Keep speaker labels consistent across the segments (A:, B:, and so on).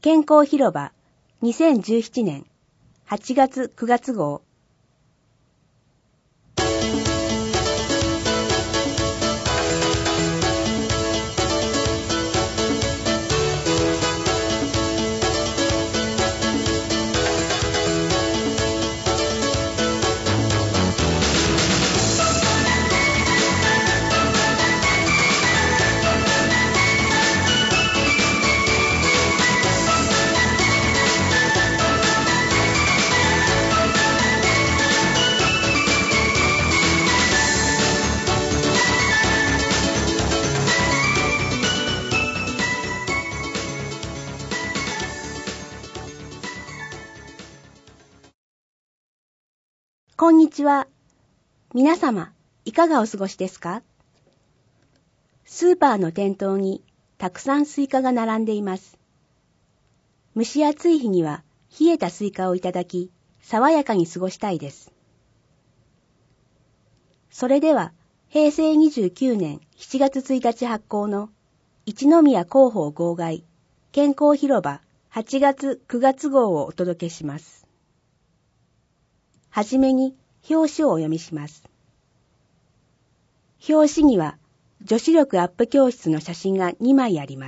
A: 健康広場2017年8月9月号。こんにちは。皆様、いかがお過ごしですか？スーパーの店頭にたくさんスイカが並んでいます。蒸し暑い日には冷えたスイカをいただき、爽やかに過ごしたいです。それでは、平成29年7月1日発行の一宮広報号外健康広場8月9月号をお届けします。はじめに表紙をお読みします。表紙には女子力アップ教室の写真が2枚あります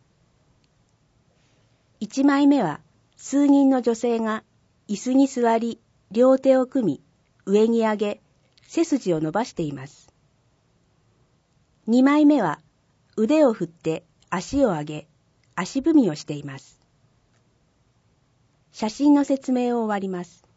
A: 。1枚目は数人の女性が椅子に座り、両手を組み、上に上げ、背筋を伸ばしています。2枚目は腕を振って足を上げ、足踏みをしています。写真の説明を終わります。